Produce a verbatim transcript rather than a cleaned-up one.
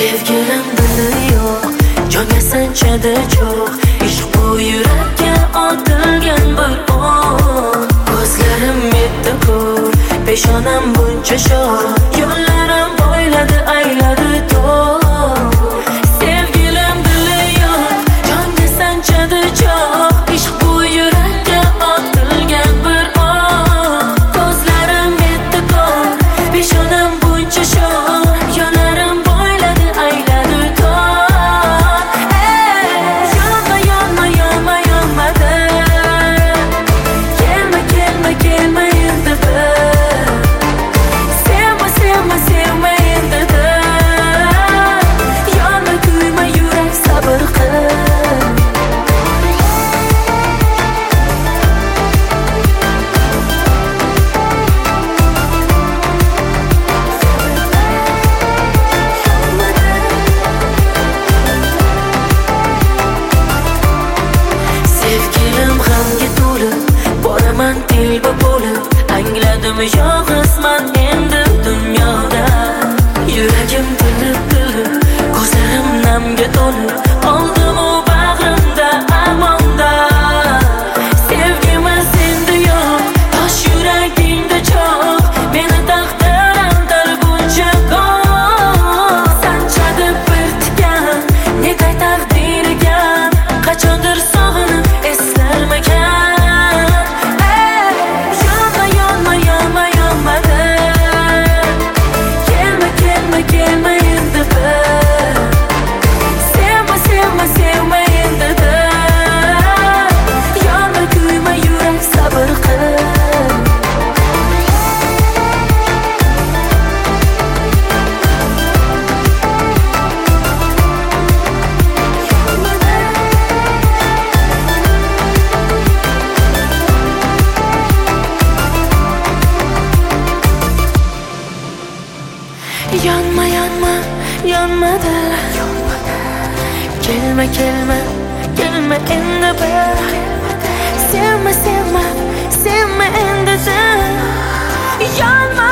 Sevgilim dili yo'q, jonga sanchadi cho'g'. Ishq bu yurakka otilgan bir o'q. Ko'zlarim yetti ko'r, peshonam buncha sho'x. Yo'llarim bo'yladi ayladi to'q. Sevgilim dili yo'q, jonga sanchadi cho'g'. Ishq bu yurakka otilgan bir o'q. Ko'zlarim yetti ko'r, peshonam buncha sho'x. Yo'llarim bo'yladi ayladi to'q. Yonma, yonma, yonma, yonmadi. Kelma, kelma, kelma endi bir. Sevma, sevma, sevma endi bir. Yonma, kuyma, yurak sabr qil. Sevgilim g'amga to'lib, boraman telba bo'lib. Angladim yolg'izman endi dunyoda. Yuragim tilib tilib, ko'zlarim namga to'lib. Oldim u bag'rimda armonda. Sevgimiz endi yo'q, tosh yuragingda cho'q. Meni taqdirim talguncha ko'q. Sanchadi bir tikan, negay taqdiriga. Qachondir sog'inib eslarmagan. Yonma, yonma, yonma, yonmadi. Kelma, kelma, kelma endi bir. Sevma, sevma, sevma endi bir. Yonma, kuyma, yurak sabr qil. Yonma, yonma, yonmadi. Kelma, kelma, kelma endi bir. Sevma, sevma, sevma endi sen. Yonma.